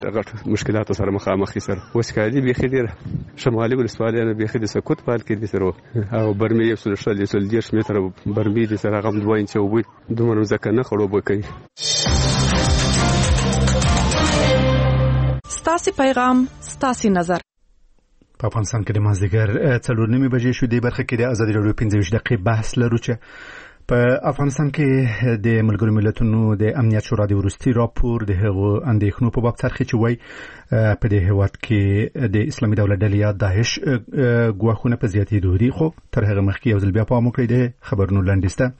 غټ مشکلات سره مخامخ سره وسکادي به خیر شمالي ولسوالۍ نه به خیر سکوت پال کې دي سره او برمي یو سل 10 متر برمي دي سره غم 2 انچ وبي دومره ځکه نه خړوب کوي. ستاسو پیغام ستاسو نظر. په افغانستان کې د مازدیګر 4:30 بجې شو. د برخه کې د ازادي راډیو 15 دقیقې بحث لرو چې په افغانستان کې د ملګرو ملتونو د امنیت شورا د وروستي راپور د هغو اندېښنو په باب څرخي چې وایي په دې هېواد کې د اسلامي دولت ډلې یا داعش ګواښونه په زیاتېدو دي. خو تر هغه مخکې یو ځل بیا پام وکړئ د خبرونو لنډیز ته.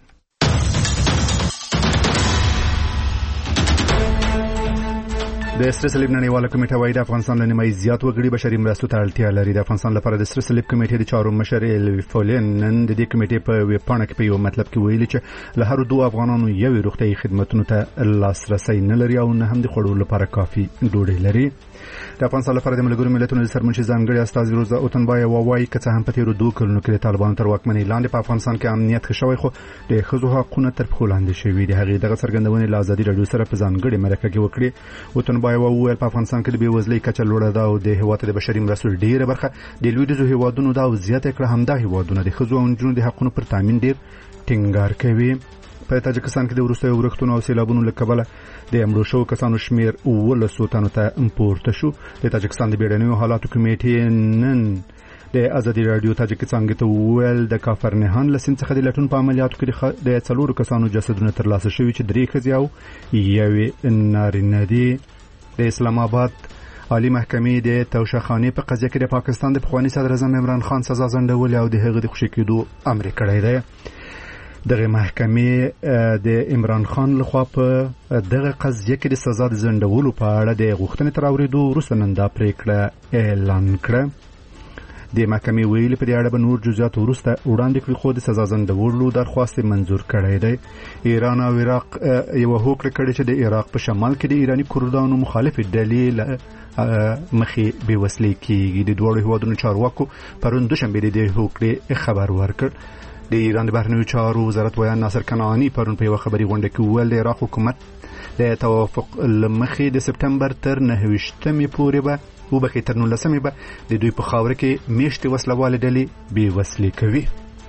د سره صلیب نړیواله کمیټه وايي د افغانستان له نیمایي زیات وګړي بشري مرستو ته اړتیا لري. د افغانستان لپاره د سره صلیب کمیټې د چارو مشر الوی فولن نن د دې کمیټې په ویبپاڼه کې په یو مطلب کې ویلي چې له هر دوه افغانانو یو روغتیايي خدماتو ته لاسرسي نه لري او نه هم د خوړو لپاره کافي ډوډۍ لري. د افغانستان لپاره د ملګرو ملتونو د سرمنشي ځانګړي استازي روزا اوتنبای وایي چې هم په تیرو 2 کلونو کې د طالبانو تر واکمنۍ لاندې په افغانستان کې امنیت ښه شوی خو د ښځو حقونه تر پښو لاندې شوي دي. هغه دغه څرګندونې له ازادي راډیو سره په ځانګړي مرکه کې وکړې. اوتنبای وویل په افغانستان کې د بېوزلۍ کچه لوړه ده او د هېواد د بشري مرستو ډیره برخه د لویدیځو هېوادونو ده او زیاته کړه همدا هېوادونه د ښځو او نجونو د حقونو پر تامین ډیر ټینګار کوي. په تاجکستان کې د وروستیو ورښتونو او سیلابونو له کبله د مړو شوو کسانو شمیر 19 تنو ته پورته شو. د تاجکستان د بیړنیو حالاتو کمیټې نن د ازادي راډیو تاجکستان ته ویل د کافرنهان لسین څخه د لټون په عملیاتو کې د 4 کسانو جسدونه ترلاسه شوي چې 3 ښځې او یوې نارینه دي. د اسلام آباد عالی محکمې د توشخانې په قضیه کې د پاکستان د پخوانی صدر اعظم عمران خان سزا ځنډول او د هغه د خوشی کېدو امر کړی دی. دغه محکمې د عمران خان لخوا په دغه قضیه کې د سزا د ځنډولو په اړه د غوښتنې تر اورېدو وروسته نن دا پریکړه اعلان کړه. د محکمې ویلي په دې اړه به نور جزئیات وروسته وړاندې کړي خو د سزا ځنډولو درخواست منظور کړی دی. ایران او عراق یو هوکړه کړې چې د عراق په شمال کې د ایرانی کردانو مخالف ډلې مخې بېوسلې کېږي. د دوړو هیوادونو چارواکو پرون دوشنبه د دې هوکړې خبر ورکړ. د ایران د بهرنیو چارو وزارت ویان ناصر کنعانی پرون په یو خبري غونډه کې وویل د عراق حکومت د توافق لمخې د سپتمبر تر 9 پورې به وبخې تر 19 به د دوی په خاوره کې میشتې وسلواله ډلې بېوسلې کوي.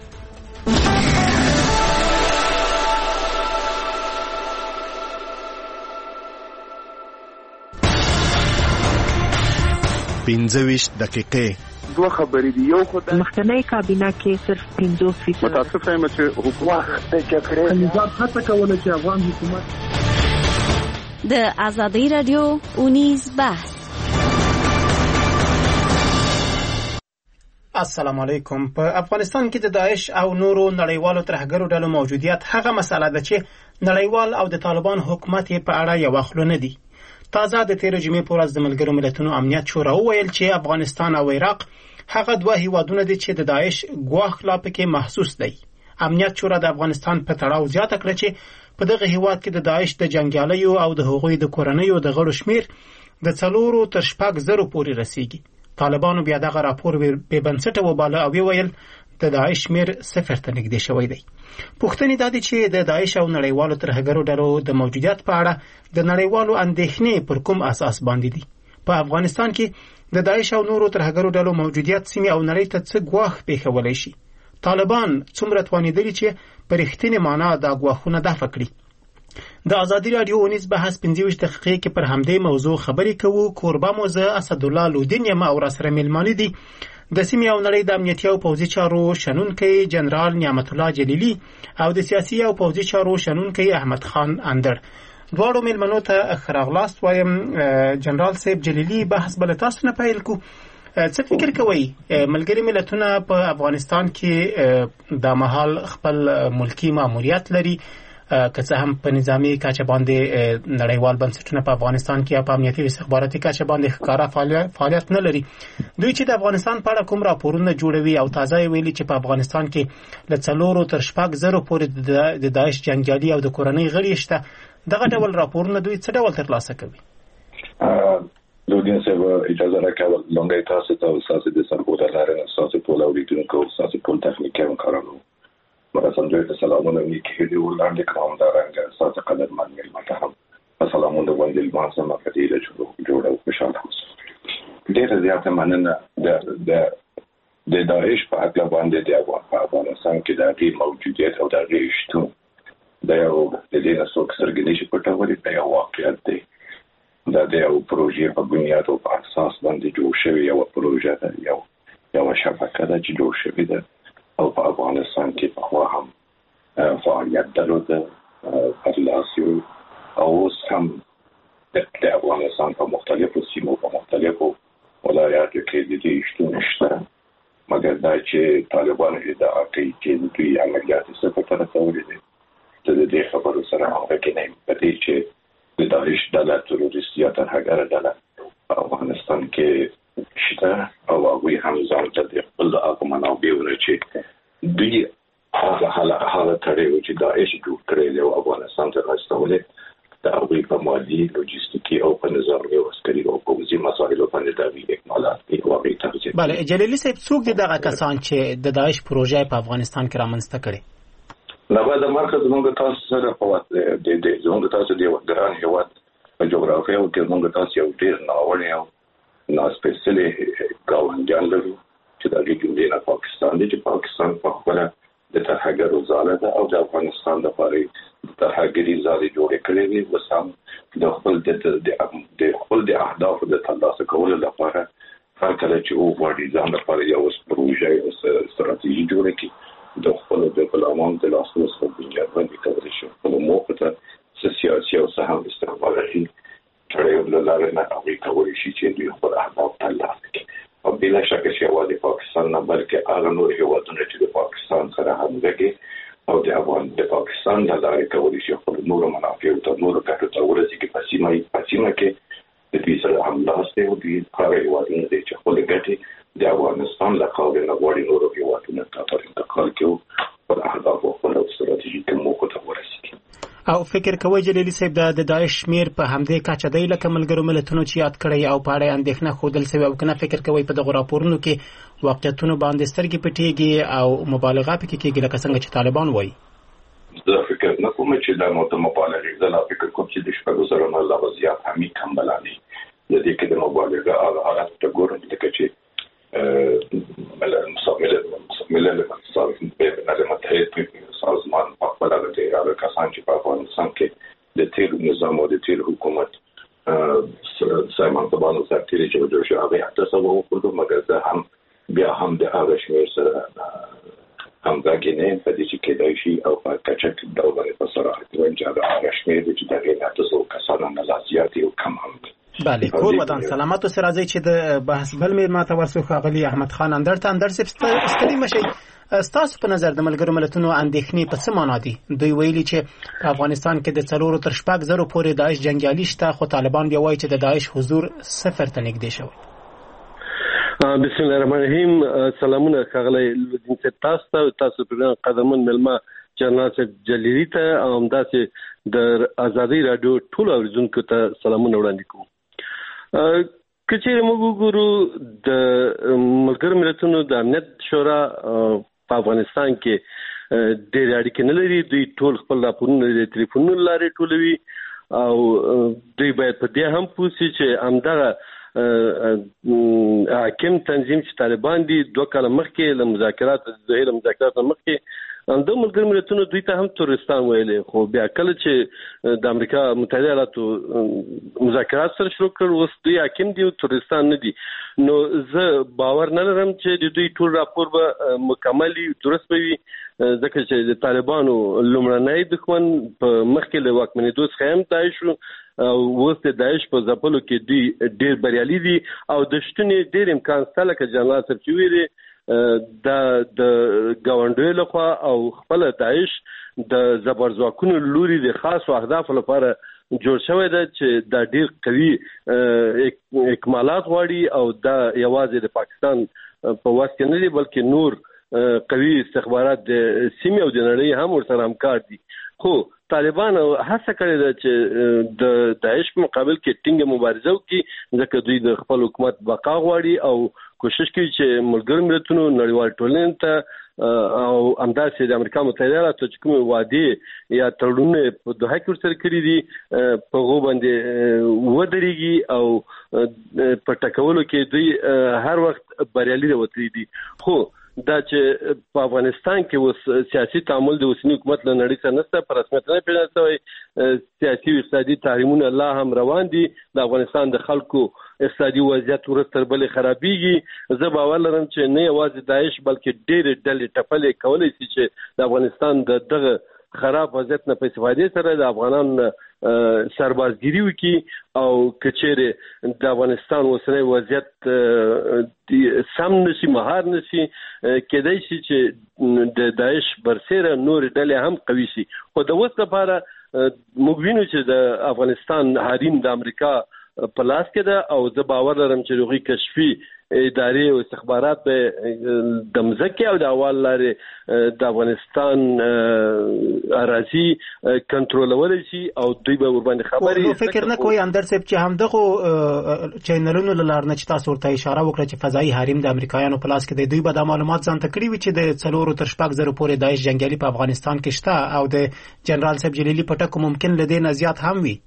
پنځه دقیقې دوه خبرې دي. یو خدای مخکنی کابینه کې صرف 50% متاسفه یم چې حکومت جګړه نظام هڅه کوله چې افغان حکومت د ازادي راډیو اونیز بحث. السلام علیکم. په افغانستان کې د داعش او نورو نړیوالو ترهګرو ډلو موجودیت هغه مسله ده چې نړیوال او د طالبان حکومت په اړه یو خلو نه دي. تازه د 13 جمعې په ورځ د ملګرو ملتونو امنیت شورا وویل چې افغانستان او عراق هغه دوه هیوادونه دي چې د داعش ګواښ لا پکې محسوس دی. امنیت شورا د افغانستان په تړاو زیاته کړه چې په دغه هیواد کې د داعش د جنگیالیو او د هغوی د کورنیو د غړو شمیر د 4 تر 6 پورې رسیږي. طالبانو بیا دغه راپور به بنسټه وباله او ویل د داعش شمیر 0 ته نږدې شوی دی. پوښتنې دا دي چې د داعش او نړیوالو ترهګرو ډلو د موجودیت په اړه د نړیوالو اندېښنې پر کوم اساس باندې دي. په افغانستان کې د داعش او نورو ترهګرو ډلو موجودیت سیمې او نړۍ ته څه ګواښ پیښولی شي؟ طالبان څومره توانېدلي چې په رښتینې معنا دا ګواښونه دفع کړي؟ د ازادي راډیو اونیز بحث 15 دقیقې کې پر همدې موضوع خبرې کوو. کوربه مو زه اسدالله لودین یم او راسره میلمانه دي د سیمې او نړۍ د امنیتي او پوځي چارو شنونکی جنرال نعمت الله جلیلی او د سیاسي او پوځي چارو شنونکی احمد خان اندر. دواړو میلمنو ته ښه راغلاست وایم. جنرال صاحب جلیلی بحث بل تاسو نه پیل کو. څه فکر کوئ ملګري ملتونه په افغانستان کې د مهال خپل ملکی ماموریت لري که څه هم په نظامی کچه باندې نړیوال بنسټونه په افغانستان کې په امنیتي او استخباراتي کچه باندې ښکارا فعالیت نه لري. دوی چې د افغانستان په اړه کوم راپورونه جوړوي او تازه ویلي چې په افغانستان کې له 4 تر 6 پورې د داعش جنگیالي او د کورنۍ غړي شته. دغه ډول راپورونه دوی څه ډول ترلاسه کوي؟ لودین صاحب اجازه راکړئ لونګي تاسو ته تاسو د سرګوډه لاره تاسو په لوریدونکو تاسو په تخنیکي کارونو مرسته دوی ته سلامونه نیکی دی ولاندې کوم دا رنګ تاسو قدر منل مته سلامونه باندې لماسه مقدیره جوړه خوشاله اوسه. ډېر زیاته مننه د داعش په اړه باندې د افغانستان کې د دې موجودیت او د دې شتون د یو د دې څوک سرګنی شي پټولې د یو واقعیت دی. دا د یو پروژې په بنیاد او په اساس باندې جوړ شوی یو پروژه ده، یو شبکه ده چې جوړ شوی ده او په افغانستان کې په خوا هم فعالیت درلوده پرلاسیو او هم د افغانستان په مختلفو سیمو په مختلفو ولایاتو کې د دې شتون شته. مګر دا چې طالبان ادعا کوي چې دوی عملیات څه په رسولې دي د دې خبرو سره هغه کې نه پدې چې د داعش ډله تروریستي ترهګر ډله افغانستان کې شته او هغوی هم ځان ته د خپل هغه منابعونه چې دوی هغه حالت لري چې داعش جوړ کړی دی او افغانستان ته راستولې د هغوی په مالي لوجستیکي او په نظامي او عسکري او پوځي مسایلو باندې د هغوی اکمالات دي او هغوی تغذیه. بله جلیلي صاحب څوک دي دغه کسان چې د داعش پروژه په افغانستان کې رامنځته کړي؟ نو د مرکز موږ تاسو سره په واسطه د زموږ تاسو دی ګران هیواد په جغرافیه او کې موږ تاسو یو ډیر ناوړی او ناسپیشلی ګاونډیان لرو چې د دې نه پاکستان دی چې پاکستان په خپل د ترهګرو ځاله ده او د افغانستان لپاره د ترهګري ځاله جوړه کړې وي وسام د خپل د اهداف د ترلاسه کولو لپاره هر کله چې او وړي ځان لپاره یو پروژه او ستراتیژي جوړه کړي د خپل د غلامان د لاسونو څخه بنیاد باندې کولی شي خپل موقع ته سیاسي او سهم استخباراتي تړیو لاره نه هغوی کولی شي چې دوی خپل اهداف ترلاسه کړي. او بلا شک چې یوازې پاکستان نه بلکې هغه نور هیوادونه چې د پاکستان سره همغږي او د پاکستان د لارې کولی شي خپل نور منافع او نور ګټو ته ورسېږي په سیمه کې د دوی سره هملاس دی او دوی هغه هیوادونه دي چې خپل ګټې د افغانستان له خاورې نه غواړي نورو هیوادونو ته پر انتقال کړي خپل اهداف او خپل ستراتیژیک موخو ته ورسېږي. او فکر کوئ جلیلي صاحب د داعش شمیر په همدې کچه دی لکه ملګرو ملتونو چې یاد کړی او په اړه اندېښنه ښودل شوې او کنه فکر کوئ په دغو راپورونو کې واقعیتونو باندې سترګې پټېږي او مبالغه پکې کېږي لکه څنګه چې طالبان وایي؟ زه فکر نه کوم چې دا مبالغه زه لا فکر کوم چې د شپږو سره نه لا زیات همي کم بلاني د دې کې د مبالغه حالت ته ګورم لکه چې سازمان په خپل هغه کسان چې په افغانستان کې د تیر نظام او د تیر حکومت سایمان تبانو سرتیری چې جوړ شو هغه تاسو وګورئ مګر زه هم بیا هم د هغه شمیر سره همغږي نه پدې چې کېدای شي او په کچه کې دا ولې په سره وایم چې دا هغه شمیر چې دغه تاسو کسانو نه لاسياتي او کم هم. بله کور ودان سلامات او سرازي چې د بحث بل مې ما ته ورسو خاغلی احمد خان اندر ستړي مشي ستاسو په نظر د ملګرو ملتونو اندېښنې په څه معنا دي؟ دوی ویلي چې په افغانستان کې د 4 تر 6 زره پورې داعش جنگیالي شته خو طالبان بیا وایي چې د داعش حضور 0 ته نږدې شوی. بسم الله الرحمن الرحیم. سلامونه خاغلی لودین تاسو په قدمن ملما جنرال جلیلی ته او همداسې د ازادي رادیو ټول اوریدونکو ته سلامونه وړاندې کوم. کچېرې موږ وګورو د ملګرو ملتونو د امنیت شورا په افغانستان کې ډېر اړیکې نه لري. دوی ټول خپل راپورونه د ټلیفونونو لارې ټولوي او دوی باید په دې هم پوه شي چې همدغه حاکم تنظیم چې طالبان دي 2 کاله مخکې له مذاکراتو مخکې د ملګرو ملتونو دوی ته هم تورستان ویلې خو بیا کله چې د امریکا متحده ایالاتو مذاکرات سره شروع کړ اوس دوی حاکم دي تورستان نه دي. نو زه باور نه لرم چې د دوی ټول راپور به مکمل درست وي ځکه چې د طالبانو لومړنی دښمن په مخکې له واکمنېدو څخه هم داعش او اوس د داعش په ځپلو کې دوی ډېر بریالي دي او د شتون ډېر امکان شته لکه جنرال صاحب چې ویلي د ګاونډیو لخوا او خپل داعش د زبرځواکونو لوري د خاصو اهدافو لپاره جوړ شوی دی چې دا ډېر قوي اکمالات غواړي او دا یوازې د پاکستان په واس کې نه دي بلکې نور قوي استخبارات د سیمې او د نړۍ هم ورسره همکار دي. خو طالبان هڅه کړې ده چې د داعش په مقابل کې ټینګه مبارزه وکړي ځکه دوی د خپل حکومت بقا غواړي او کوشش کوي چې ملګرو ملتونو نړیوال ټولنې ته او همداسې د امریکا متحده ایالاتو چې کوم وعده یا تړونونه په دوحه کې سره کړی دي په غو باندې ودرېږي او په ټکولو کې دوی هر وخت بریالي وتی دي. خو دا چې په افغانستان کې اوس سیاسي تعامل د اوسنی حکومت له نړۍ سره نشته، په رسمیت نه پیژندل شوی، سیاسي او اقتصادي تحریمونه لا هم روان دي، د افغانستان د خلکو اقتصادي وضعیت ورځ تر بلې خرابېږي. زه باور لرم چې نه یوازې داعش بلکې ډېرې ډلې ټپلې کولی شي چې د افغانستان د دغه خراب وضعیت نه په استفادې سره د افغانان سربازګيري وکي او کچېره د افغانستان اوسنی وضعیت سم نشي مهار نشي کېدای شي چې د داعش برسره نور ډلې هم قوي شي. خو د اوس لپاره موږ وینو چې د افغانستان حریم د امریکا په لاس کې ده او زه باور لرم چې هغوی کشفي ادارې او استخبارات به د مځکې او د اول لارې د افغانستان اراضي کنټرولولی شي او دوی به ورباندې خبرې. نو فکر نه کوئ اندر صاحب چې همدغه چینلونو له لارې چې تاسو ورته اشاره وکړه چې فضایي حریم د امریکایانو په لاس کې دی، دوی به دا معلومات ځان ته کړي وي چې د 4 تر 6 زره پورې داعش جنگیالي په افغانستان کې شته او د جنرال صاحب جلیلی په ټکو ممکن له دې نه زیات هم وي؟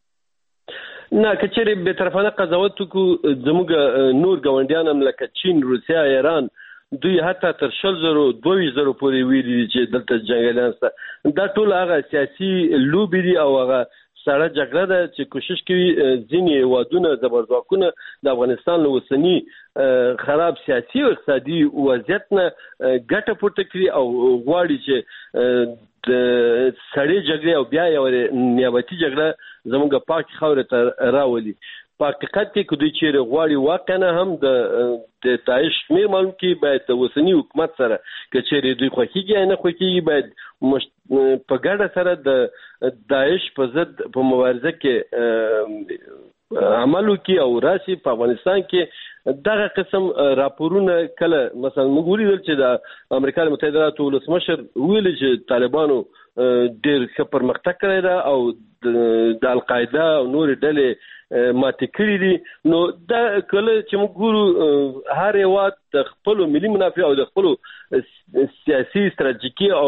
نه، کچېرې به طرفانه قضاوت وکړو زموږ نور ګاونډیان هم لکه چین، روسیا، ایران، دوی حتی تر 22,000 پورې ویلي چې دلته جنګیالان شته. دا ټول هغه سیاسي لوبې دي او هغه سړه جګړه ده چې کوشش کوي ځینې هیوادونه زبرځواکونه د افغانستان له اوسني خراب سیاسي او اقتصادي وضعیت نه ګټه پورته کړي او غواړي چې د سړې جګړې او بیا یو نیابتي جګړه زموږ پاک خاورې ته راولي. په حقیقت کې که دوی چیرې غواړي واقعا هم د داعش شمېر معلوم کړي، باید د اوسني حکومت سره که چیرې دوی خوښېږي یا نه خوښېږي باید په ګډه سره د داعش په ضد په مبارزه کې عمل وکړي او راشي. په افغانستان کې دغه قسم راپورونه کله مثلا موږ ولیدل چې د امریکا متحده ایالاتو ولسمشر ویلي چې طالبانو ډېر ښه پرمختګ کړی ده او د القاعده او نور ډلې ماتې کړي دي. نو دا کله چې موږ ګورو هر هیواد د خپلو ملي منافع او د خپلو سیاسي استراتیژیکي او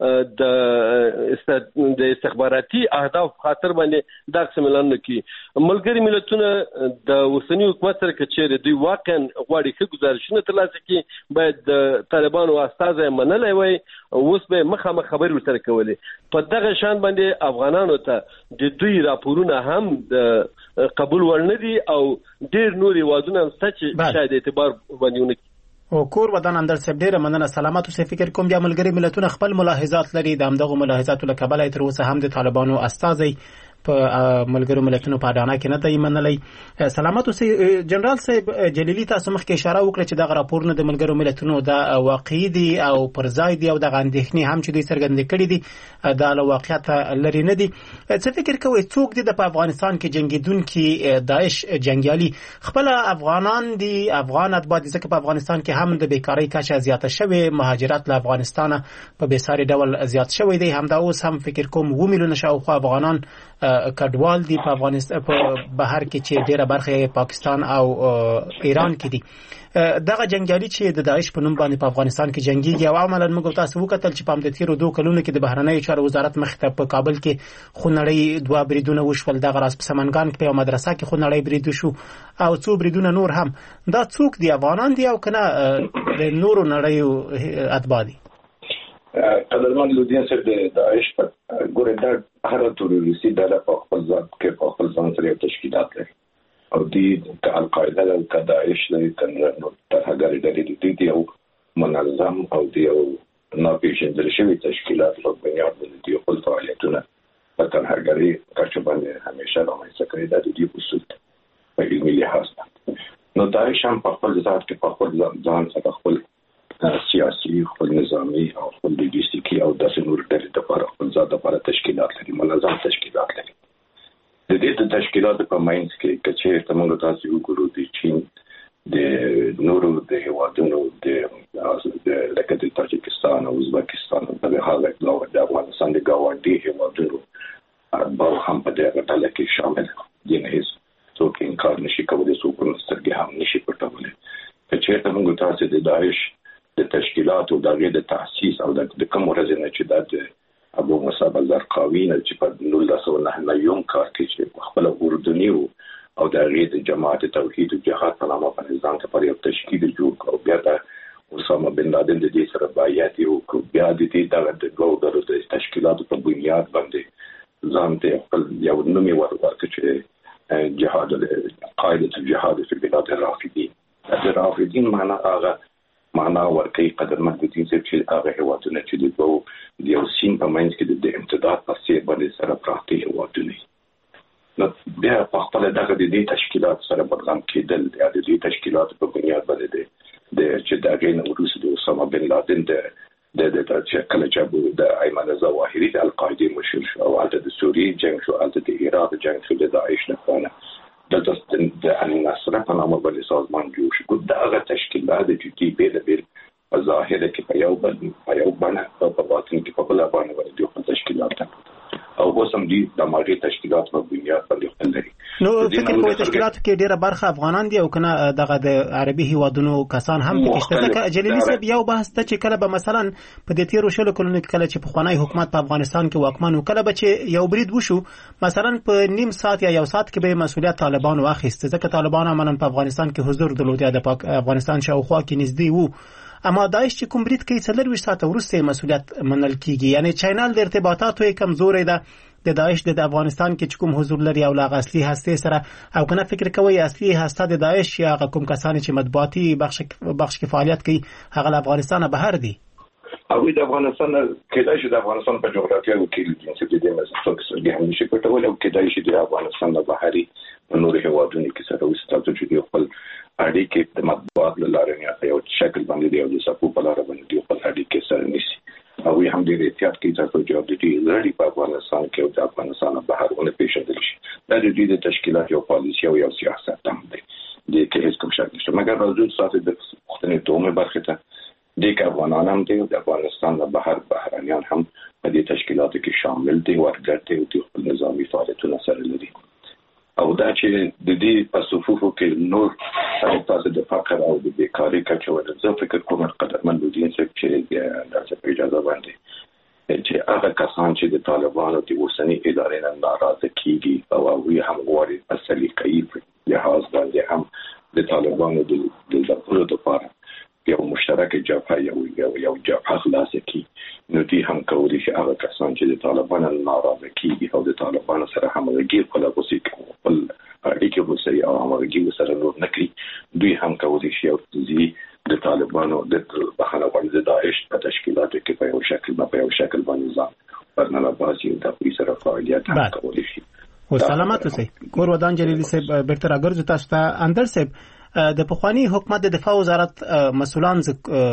د استخباراتي اهداف خاطر باندې دا قسم اعلان کوي. ملګري ملتونه د اوسنی حکومت سره کې چې دوی واقعا غواړي ښه ګزارشونه ترلاسه کړي باید د طالبانو استازي منلای وي، اوس به مخامخ خبرې ورسره کولې. په دغه شان باندې افغانانو ته د دوی راپورونه هم د قبول ورنه دي او ډېر نور هیوادونه هم شته چې شاید اعتبار باندې ونه کړي. او کور ودان اندر صاحب ډیره مننه. سلامات اوسئ. فکر کوم بیا ملګري ملتونه خپل ملاحظات لري، د همدغه ملاحظاتو له کبله تر اوسه هم د طالبانو استازي په ملګرو ملتونو په اډانه کې نه دی منلای. سلامات اوسئ. جنرال صاحب جلیلی تاسو مخکې اشاره وکړه چې دغه راپورونه د ملګرو ملتونو د واقعي دي او پر ځای دي او د اندېښنې هم چې دوی څرګندې کړي دي د واقعیت لري نه دي. څه فکر کوئ څوک دي په افغانستان کې جنگیدونکي داعش جنگیالي خپل افغانان دي، افغان اتباع دي؟ ځکه په افغانستان کې هم د بیکاری کچه زیاته شوې، مهاجرت له افغانستان په بېساري ډول زیات شوی دی. همدا اوس هم فکر کوم 2 میلیونه شاوخوا افغانان کډوال دي په افغانستان په بهر کې چې ډیره برخه پاکستان او ایران کې دي. دغه جنگیالي چې د داعش په نوم باندې په افغانستان کې جنگيږي او عملاً موږ تاسو وکتل چې په هم د تیرو 2 کلونو کې د بهرنیو چارو وزارت مخ ته په کابل کې خونړی 2 بریدونه وشول، دغه راس په سمنګان کې په مدرسه کې خونړی برید وشو او 2 بریدونه نور هم. دا څوک دي؟ افغانان دي او کنه د نورو نړیو اتباع دي؟ قدرمن لودین صاحب د داعش په ګورې دا هر تروریستي ډله په خپل ځان کې په خپل ځان سره تشکیلات لري او دي د القاعده او د داعش لري کنه نو ترهګری ډلې دي او منظم او دي او ناپېژندل شوی تشکیلات په بنیاد باندې دي خپل فعالیتونه په ترهګری کچه باندې همیشه رامنځته کړي د دې اصول په علمي لحاظ. نو داعش هم په خپل ذات کې په خپل ځان سره خپل سیاسي، خپل نظامی او خپل لوجستیکي او داسې نور ډلې لپاره خپل ځان لپاره تشکیلات لري، منظم تشکیلات لري. د دې تشکیلاتو په ماینس کې کچې ته موږ تاسو وګورو د چین د نورو د هیوادونو د لکه د تاجکستان او ازبکستان په هغه ډول د افغانستان د ګاونډي هیوادونو ارباب هم په دې ډله کې شامل دي. نه هیڅ څوک انکار نشي کولای، څوک سترګې هم نشي پټولی. کچې ته موږ تاسو د داعش د تشکیلات او د تاسیس او د کوم ورځې نه چې د ابو مصعب الزرقاوي نه چې په 1909 کار کې چې خپل اردني او د غیر جماعت توحید او جهاد په نامه په نظام کې پر یو تشکیل جوړ کړ. بیا د اسامه بن لادن د دې سره بایعت او بیا د دې د دوه ډلو د تشکیلاتو په بنیاد باندې ځان ته خپل یو نومي ورکړ چې جهاد قاعده الجهاد في بلاد الرافدين. الرافدين معنا ورکي قدرمند دي چې هغه هواتونه چې د یو سیم په منځ کې د امتداد په څیر باندې سره پراته هواتونه. نو بیا په خپل دغه د دې تشکیلات سره بدغم کېدل د دې تشکیلات په بنیاد باندې د چې دغه نو روسي د اسامه بن لادن د کله چې د ایمن الظواهري د القاعده مشر شو او د سوریې جنگ شو او د عراق جنگ شو د داعش نه د النصر په نامه باندې سازمان جوړ شو. دغه تشکیلات چې په بیل په ظاهر کې په یو باندې په باطن کې په بل باندې د تشکیلات او اوسم دي د مالی تشکیلات په بنیاد باندې خپل لري. نو فکر کوم تشکیلاتو کې ډیره برخه افغانان دي او کنه دغه د عربي هیوادونو کسان هم پکې شته. ځکه جلیلی صاحب یو بحث ته چې کله به مثلا په دې تیرو شلو کلونو کې کله چې په خوانی حکومت په افغانستان کې واکمن وکړه به چې یو برید وشو مثلا په نیم ساعت یا یو ساعت کې به مسؤلیت طالبان واخیسته. ځکه طالبان عملاً په افغانستان کې حضور درلود یا د افغانستان شاوخوا کې نږدې وو. اما داعش چې کوم برید کوي 24 ساعت وروسته مسؤلیت منل کیږي. یعنی چینل د ارتباطاتو کمزوري ده د داعش د افغانستان کې کوم حضور لري او لا اصلي هسته سره او کنه فکر کوي اصلي هسته د داعش یا کوم کسان چې مطبوعاتي بخش کې فعالیت کوي هغه افغانستان بهر دي. او د افغانستان کېدای شي د افغانستان په جغرافیه کې چې د مسافت سره هم نشي کولای او کېدای شي د افغانستان د بهري نور هیوادونو کې سره وستاسو چې خپل اړیکې د مطبوعات لاره نه یو شکل باندې دی او د سپو په لاره باندې دی خپل اړیکې سره نشي او هم د احتیاط کې تاسو چې د دې لړۍ په افغانستان کې او د افغانستان بهرونه پیښیدل شي. دا د دې تشکیلات یو پالیسي او یو سیاست هم دی د کې هیڅ کوم شک نشته. مګر راځو ساتي د وختنې دومره برخه ته د افغانان هم دی او د افغانستان د بهرانيان هم په دې تشکیلاتو کې شامل دي ورګرته او د خپل نظامی فعالیتونو سره لري. او دا چې د دې په صفوفو کې نور تاسو د فقر او د بیکاری کچوله زه فکر کوم قدرمن دي چې د اجازه باندې چې هغه کسان چې د طالبانو د اوسنی ادارې نه ناراضه کیږي او هغه هم غواړي په سلیقې لحاظ باندې هم د طالبانو د ځپلو لپاره یو مشترک جبهه یو جبهه خلاص کی نو دي هم کولی شي هغه کسان چې د طالبانو ناراضه کیږي او د طالبانو سره همغږي خپل خپل اړیکې وسري او همغږي سره نور نکړي. دوی هم کولی شي او د طالبانو د بهانه باندې داعش په تشکیلاتو کې په یو شکل باندې ځان پرنه باسي د پولیس سره فعالیت هم کولی شي. و سلامت اوسئ. کور ودان جلیلی صاحب بیرته راګرځو تاسو ته. اندر صاحب د پخوانی حکومت د دفاع وزارت مسولان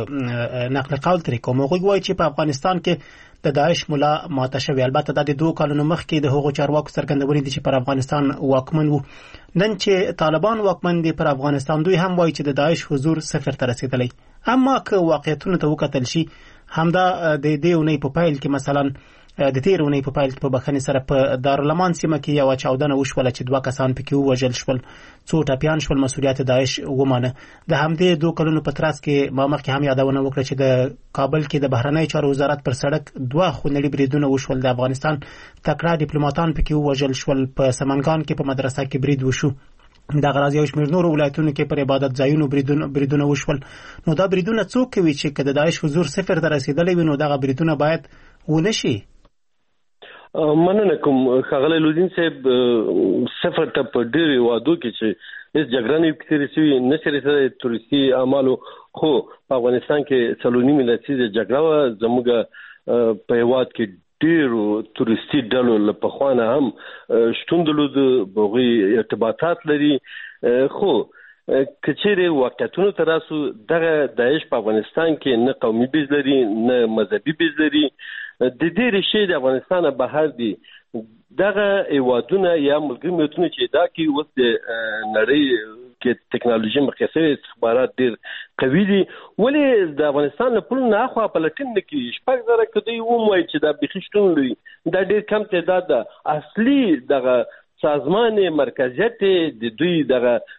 نقل قول ترې کوم هغه وایي چې په افغانستان کې د داعش ملا ماته شوی. البته د 2 کلونو مخکې د هغو چارواکو څرګندونې دي چې پر افغانستان واکمن وو. نن چې طالبان واکمن دي پر افغانستان دوی هم وایي چې د داعش حضور صفر ته رسیدلی. اما که واقعیتونه ته وکتل شي همدا د دې اونۍ په پیل کې مثلا د تیر اونۍ په پیل کې په بخښنې سره په دارالمان سیمه کې یو چاودنه وشوله چې 2 کسان پکې ووژل شول، څو ټپیان شول، مسؤلیت داعش ومانه. د همدې 2 کلونو په ترڅ کې ما مخکې هم یادونه وکړه چې د کابل کې د بهرنی چارو وزارت پر سړک 2 خونړي بریدونه وشول. د افغانستان تکړه ډیپلوماټان پکې ووژل شول. په سمنګان کې په مدرسه کې برید وشو. دا غراض یو شمېر نور ولایتونو کې پر عبادت ځایونو بریدونه وشول. نو دا بریدونه څوک کوي چې کله د داعش حضور صفر ته رسیدلی وي نو دا بریدونه باید ونشي. مننه کوم خغلی لودین صاحب سفر ته په ډېر وادو کې چې هیڅ جګړه نه کېږي چې نشي سره تورستي اعمالو خو په افغانستان کې څلورنی ملتي جګړه زموږ په هیواد کې ډېرو تورستي ډلو له پخوانه هم شتون درلود، بغوی ارتباطات لري. خو کچېرې واقعیتونو ته راسو دغه داعش په افغانستان کې نه قومي بیز لري نه مذهبي بیز لري. د دې ریښې د افغانستان بهر دي. دغه هیوادونه یا ملګري ملتونه چې دا کې اوس د نړۍ کې ټکنالوژي مخکې استخبارات ډېر قوي دي، ولې د افغانستان له پلو نه اخوا په لټون نه کې 6,000 که دوی وموایي چې دا بیخي شتون لري. دا ډېر کم تعداد ده. اصلي دغه سازمان مرکزیت د دوی دغه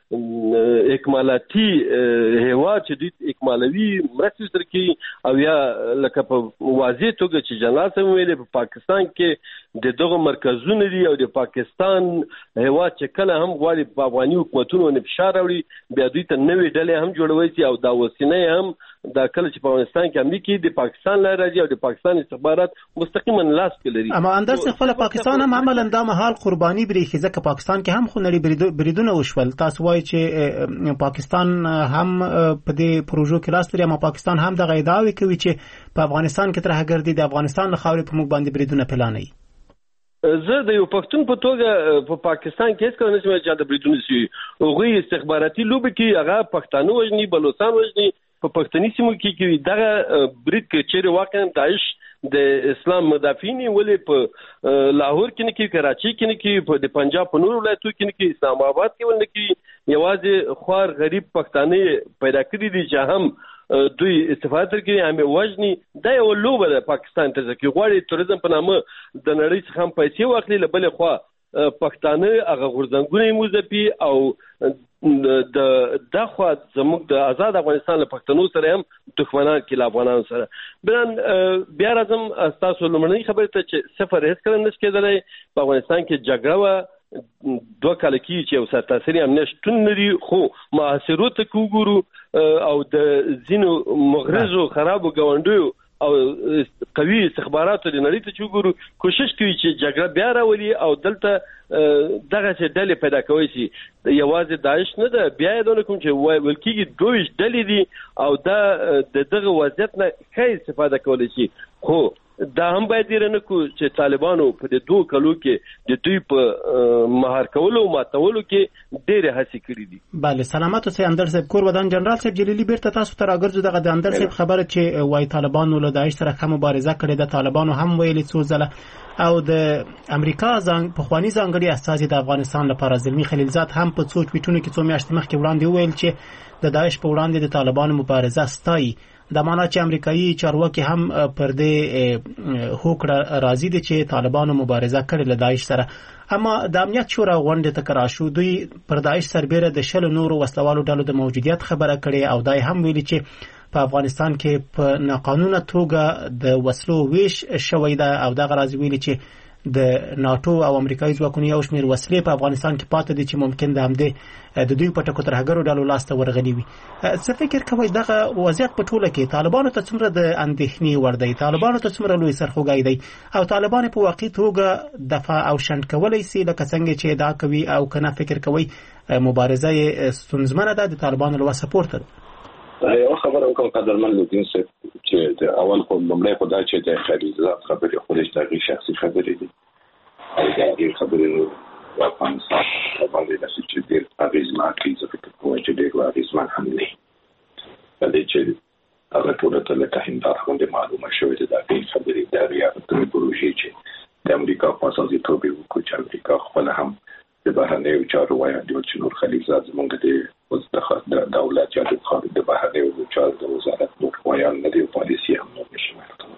اکمالاتي هیواد چې د اکمالوي مرستې سره کوي او یا لکه په واضح توګه چې جنرال صاحب ویلي په پاکستان کې د دغه مرکزونه دي او د پاکستان هیواد چې کله هم غواړي په افغاني حکومتونو باندې فشار راوړي بیا دوی ته نوې ډلې هم جوړوي چې او دا وسینې هم دا کله چې په افغانستان کې امریکا د پاکستان لاره راځي او د پاکستان استخبارات مستقیما لاس کې لري. اما اندر څخه خپل پاکستان هم عملاً دا مهال قرباني بریخي ځکه پاکستان کې هم خونړي بریدونه وشول. تاسو وایي چې پاکستان هم په دې پروژو کې لاس لري اما پاکستان هم د غیداوي کوي چې په افغانستان کې ترهګردي د افغانستان له خاورې په موږ باندې بریدونه پلانوي. زه د یو پښتون په توګه په پاکستان کې هیڅ کله نشم چې د بریدونو سي هغوی استخباراتي لوبې کې هغه پښتانه وژني بلوچستان وژني په پښتني سیمو کې کوي دغه برید کې چیرې واقعا داعش د اسلام مدافعین ولې په لاهور کې نه کوي کراچي کې نه کوي په د پنجاب په نورو ولایتونو کې نه کوي اسلام آباد کې ولې نه کوي یوازې خوار غریب پښتانه پیدا کړي دي چې هم دوی استفاده کوي هم وژني دا یو لوبه ده پاکستان ته چې غواړي توریزم په نامه د نړۍ څخه هم پیسې واخلي له بلې خوا پښتانه هغه غورځنګونه موزپي او د دغه زموږ د آزاد افغانستان له پښتنو سره هم دښمنان کې له افغانانو سره بلان بیا راځم تاسو لمړنۍ خبره ته چې صفر هیڅ کله نشي کېدلی په افغانستان کې جګړه 2 کال کې چې او ساتاسري امنیت شتون لري خو معاصرو ته وګورو او د زینو مغرضو خرابو ګاونډیو او قوي استخباراتو د نړۍ ته وګورو کوشش کوي چې جګړه بیا راولي او دلته دغه څه ډلې پیدا کوي چې یوازې داعش نه ده بیا یې کوم چې ولکې 22 ډلې دي او دا دغه وضعیت نه ښه استفاده کولی شي خو دا هم باید نه کو چې طالبانو په دې 2 کالو کې د دوی په مهار کولو او ماتولو کې ډېر هڅې کړې دي. بله سلامات اوسئ اندر صاحب کور ودان جنرال صاحب جلیلی بیرته تاسو ته راګرځو دغه د اندر صاحب خبره چې وای طالبانو له داعش سره کوم مبارزه کړې ده طالبانو هم ویلي څو ځله او د امریکا په خواني ځانګړي استازي د افغانستان لپاره زلمی خلیلزاد هم په څو ټویټونو کې څو میاشتې مخکې وړاندې ویل چې د داعش په وړاندې د طالبانو مبارزه ستایي د معنا چې امریکایي چارواکي هم پر دې هوکړه راضي دي چې طالبانو مبارزه کړې له داعش سره اما د امنیت شورا غونډې ته کراشو دوی پر داعش سربېره د 10 نورو وسلوالو ډلو د موجودیت خبره کړې او دای هم ویلي چې په افغانستان کې په ناقانونه توګه د وسلو ویش شوی ده او دغه راز ویلي چې د ناتو او امریکایي ځواکونو یو شمېر وسلې په افغانستان کې پاتې دي چې ممکن د همدې د دوی په ټکو ترهګرو ډلو لاسته ورغلي وي. څه فکر کوئ دغه وضعیت په ټوله کې طالبانو ته څومره د اندېښنې وړ دی طالبانو ته څومره لوی سرخوږی دی او طالبان په واقعي توګه دفاع او شنډ کولی سي لکه څنګه چې ادعا کوي او کنه فکر کوئ مبارزه یې ستونزمنه ده د طالبانو له وسه پورته ده. یو خبره کوم قدرمن لودین صاحب چې د اول خو لومړی خدای چې د خلیلزاد خبرې خو د تاریخي شخصي خبرې دي او دا خبرې په افغانستان باندې د چې ډېر اغیزمن کیږي فکر کوم چې ډېر اغیزمن هم نه د دې چې هغه ټول ته له هنداره باندې معلومه شوې ده د دې خبرې د ریاستونو پروژې چې د امریکا په اساسي توګه وکړي چې امریکا خپل هم د بهرنیو چارو وایي چې نور خلیلزاد زموږ د دولت یا د خارج د بهرنیو چارو د وزارت نور وایي نه دی پالیسي هم نه نشي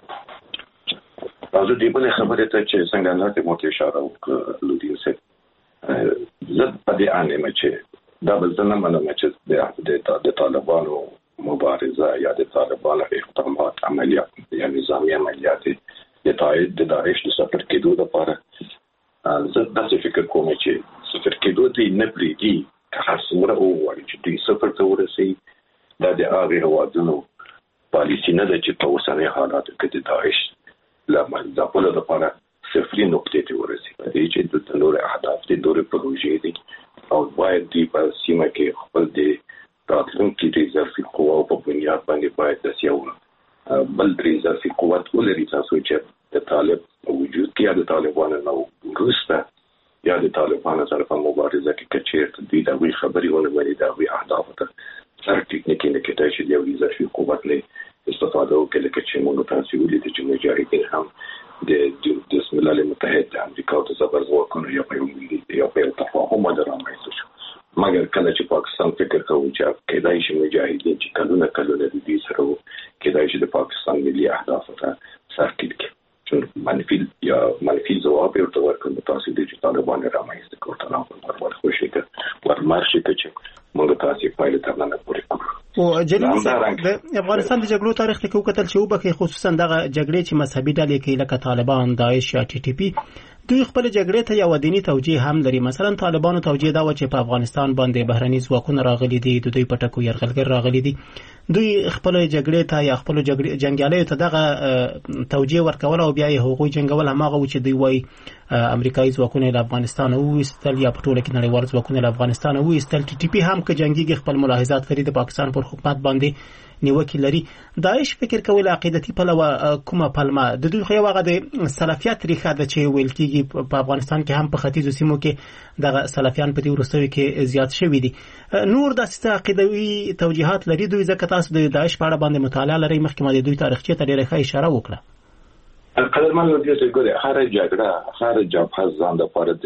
تاسو دې په خبره ته چې څنګه نه مو ته اشاره وکړه لودین صاحب زه په دې اړه چې دا بل څه نه منم چې د طالبانو مبارزه یا د طالبانو اقدامات عملیات یا نظامی عملیات د داعش د سفر کېدو لپاره زه داسې فکر کوم چې سفر کېدو ته نه پرېږدي که هر څومره وغواړي چې دوی سفر ته ورسوي دا د هغې هېوادونو پالیسي نه ده چې په اوسني حالاتو کې د داعش له ځپلو لپاره صفري نقطې ته ورسي په دې چې دلته نورې اهداف دي نورې پروژې دي او باید دوی په سیمه کې خپل د راتلونکي د اضافي قواو په بنیاد باندې باید داسې یو بل د اضافي قوت ولري تاسو چې د طالب وجود کې یا د طالبانو نه وروسته یا د طالبانو سره په مبارزه کې که چېرته دوی د هغوی خبرې ونه مني د هغوی اهدافو ته سره ټکنیکي نه کېدای شي د یو اضافي قوت نه استفاده وکړي لکه چې موږ تاسو ولیدل چې مجاهدین هم د ملل متحد د امریکا او د زبر ځواکونو یا په یو تفاهم باندې رامنځته شو مګر کله چې پاکستان فکر کوي چې کېدای شي مجاهدین چې کلونه د دې سره کېدای شي د پاکستان ملي اهدافو ته سر ټیټ منفي ځواب ورته ورکړل تاسو د طالبانو رامنځته کول نه ورته خوشی ورمارشي چې موږ تاسو پایله تر نن پورې کوو. او جلیل د افغانستان د جګړو تاریخ ته کو کتل چې وبکه خصوصا دغه جګړې چې مذهبي ډلې کې لکه طالبان، داعش یا ټي ټي پی دوی خپل جګړې ته یو دینی توجیه هم لري. مثلا طالبانو توجیه دا و چې په افغانستان باندې بهرني ځواکونه راغلي دي، د دوی پټکو يرغلګر راغلي دي، دوی خپل جګړې ته یا خپل جنگیالیو ته دغه توجیه ورکول او بیا یې حقوقي جنگول هماغه و چې دوی وایي امریکایي ځواکونه له افغانستان وایستل یا په ټوله کې نړیوال ځواکونه له افغانستان وایستل. ټي ټي پی هم که جنگي خپل ملاحظات لري د پاکستان پر حکومت باندې نیوکه لري. داعش فکر کوي عقیدتي پلوه کومه پلمه د دوی خو هغه د سلفیت ریښه ده چې ویل کېږي په افغانستان کې هم په ختیځو سیمو کې دغه سلفیان په دې وروستیو کې زیات شوي دي. نور داسې عقیدوي توجیهات لري دوی، ځکه تاسو د داعش په اړه باندې مطالعه لري، مخکې ما د دوی تاریخچه ته ډېره ښه اشاره وکړه. قدرمن لوګي ته ګوره هر جګړه هر جبهه ځان د پاره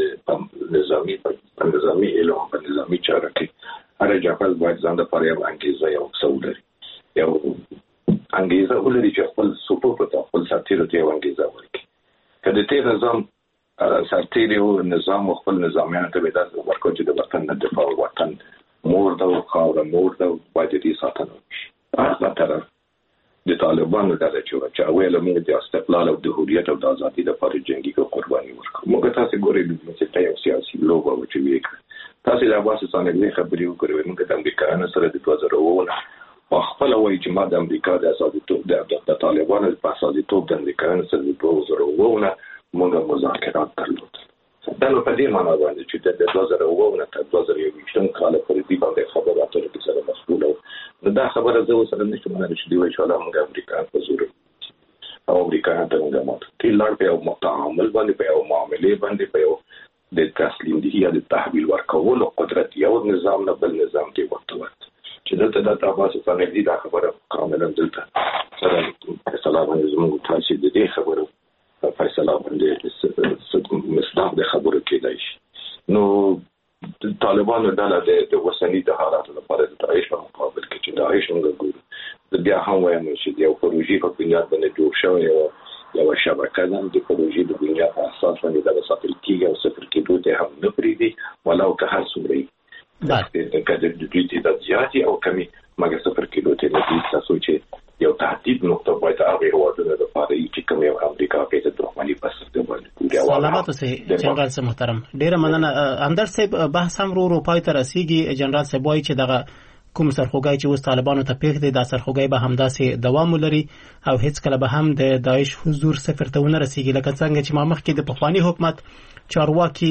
د نظامی علم په نظامی چاره کې هر جبهه باید ځان د پاره یو انګیزه یو څولري یو انګیزه ولري چې خپل سپورت ته خپل سرتیرو ته یو انګیزه ورکړي. کله چې نظام سرتیرو نظام خپل نظامیان ته ودا ورکړي چې د وطن د دفاع وطن مور د خاور مور د باید دې ساتنه هغه طرف د طالبانو د چې ویل موږ د استقلال او د حریت او د ازادۍ لپاره جنگي قرباني ورکړو. موږ تاسو ګورئ چې یو سیاسي لوبه و چې وکړه تاسو د افغانستان د خبرې وکړئ. موږ د امریکا سره د 2009 په خپل وایي چې ما د امریکا د ازادیتوب د طالبانو په ازادیتوب د امریکا سره د 2009 موږ مذاکرات درلود. دا نو په دې معنی باندې چې د 2009 تر 2021 کال پورې دی باندې خبرو اترو کې سره مسؤل او دا خبره زه سره نشم منل چې دی وایي چې موږ امریکا په زور او امریکا ته موږ مات تل لار په یو تعامل باندې په یو معاملې باندې په یو د تسلیم دي یا د تحویل ورکولو قدرت یو نظام نه بل نظام کې ورته چې دلته د تاسو څخه دې دا خبره کاملا دلته سره فیصله باندې زموږ تاسو دې خبره فیصله باندې مصداق د خبرو کېدای شي. نو طالبانو د وسنی د حالاتو لپاره د داعش په مقابل کې چې داعش موږ ګورو د بیا هم وایم چې یو پروژې په بنیاد باندې جوړ شوی یو شبکه ده د پروژې د بنیاد اساس باندې د ساتل کېږي او صفر کېدو ته هم نه پریږدي ولو که هر څومره د کډر د دوی د زیاتي او کمی مګر صفر کېدو ته نه دي تاسو چې یو تهدید نقطه باید هغه هوادونه لپاره چې کوم یو امریکا کې د دښمنۍ په سترګو باندې سلامات اوسئ جنرال صاحب محترم. ډیره مننه. همدرد صاحب بحث هم ورو پای ته رسیږي. جنرال صاحب وایي چې دغه کوم سرخوږی چې اوس طالبانو ته پیښ دی دا سرخوږی به همداسې دوام ولري او هیڅ کله به هم د داعش حضور صفر ته ونه رسیږي. لکه څنګه چې ما مخکې د پخواني حکومت چارواکي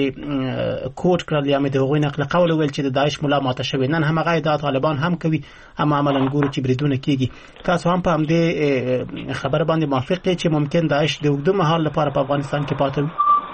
کوټ کړل یا مې د هغوی نقل قول ویل چې د داعش ملا ماته شوی، نن همغه ادعا طالبان هم کوي اما عملاً ګورو چې بریدونه کیږي. تاسو هم په همدې خبره باندې موافق یې چې ممکن داعش د اوږده مهال لپاره په افغانستان کې پاتې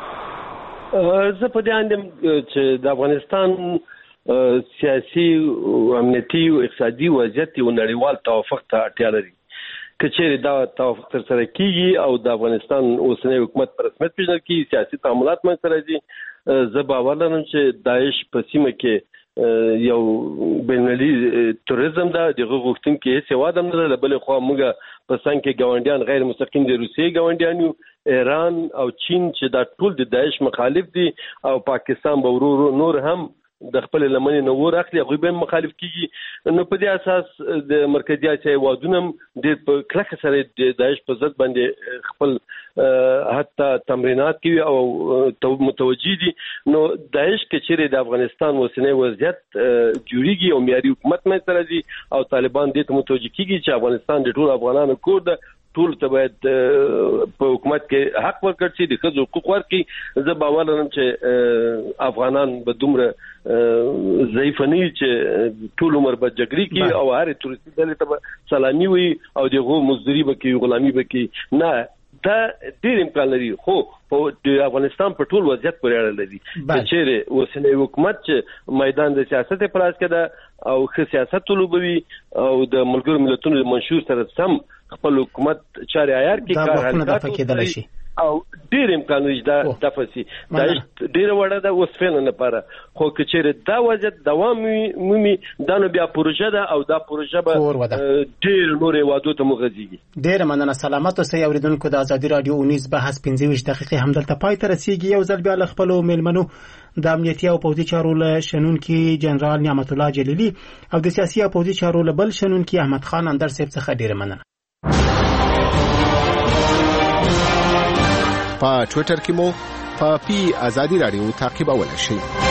وي؟ زه په دې اندم چې د افغانستان سیاسي او امنیتي او اقتصادي وضعیت یو نړیوال توافق ته اړتیا لري. که چیرې دا توافق تر سره کیږي او د افغانستان اوسنی حکومت په رسمیت پیژندل کیږي، سیاسي تعاملات منځته راځي، زه باور لرم چې داعش په سیمه کې یو بینالمللي توریزم ده دغه غوښتونکي هیڅ هېواد هم نه ده. له بلې خوا موږ په څنګ کې ګاونډیان غیر مستقیم د روسیې ګاونډیان یو، ایران او چین چې دا ټول د داعش مخالف دي او پاکستان به ورو نور هم د خپل لمنې نه ور اخلي هغوی به مخالف کیږي. نو په دې اساس د مرکزي اسیا هېوادونه هم ډېر په کلکه سره د داعش په ضد باندې خپل حتی تمرینات کوي او متوجه دي. نو داعش که چیرې د افغانستان اوسنی وضعیت جوړیږي او معیاري حکومت منځته راځي او طالبان دې ته متوجه کیږي چې افغانستان د ټولو افغانانو کور ده، ټول ته باید په حکومت کې حق ورکړي چې د ښځو حقوق ورکړي. زه باور لرم چې افغانان به دومره ضعیف نه وي چې ټول عمر به جګړې کوي او هر تورستي ډلې ته به سلامي وي او دغه مزدوري به کوي، غلامي به کوي. نه، دا ډېر امکان لري، خو د افغانستان په ټول وضعیت پورې اړه لري. چیرې اوسنی حکومت چې میدان د سیاست په لاس کې ده او ښه سیاست ولوبوي او د ملګرو ملتونو د منشور سره سم خپل حکومت چارې عیار کې کار حرکت او ډېر امکان لري دا دفسي دا ډېر وړه ده اوس فعلا لپاره. خو که چیرې دا وضعیت دوام مومي دا نو بیا پروژه ده او دا پروژه به ډېر نور هېوادو ته مغځېږي. ډېره مننه. سلامت اوسئ اورېدونکو. د ازادي راډیو اونیز بحث 25 دقیقې همدلته پای ته رسیږي. یو ځل بیا له خپلو میلمنو د امنیتي او پوځي چارو له شنونکي جنرال نعمت الله جلیلی او د سیاسي او پوځي چارو له بل شنونکي احمد خان اندر صاحب څخه ډیره مننه. په ټوئیټر کې مو په پی ازادي رادیو تعقیبولای شئ.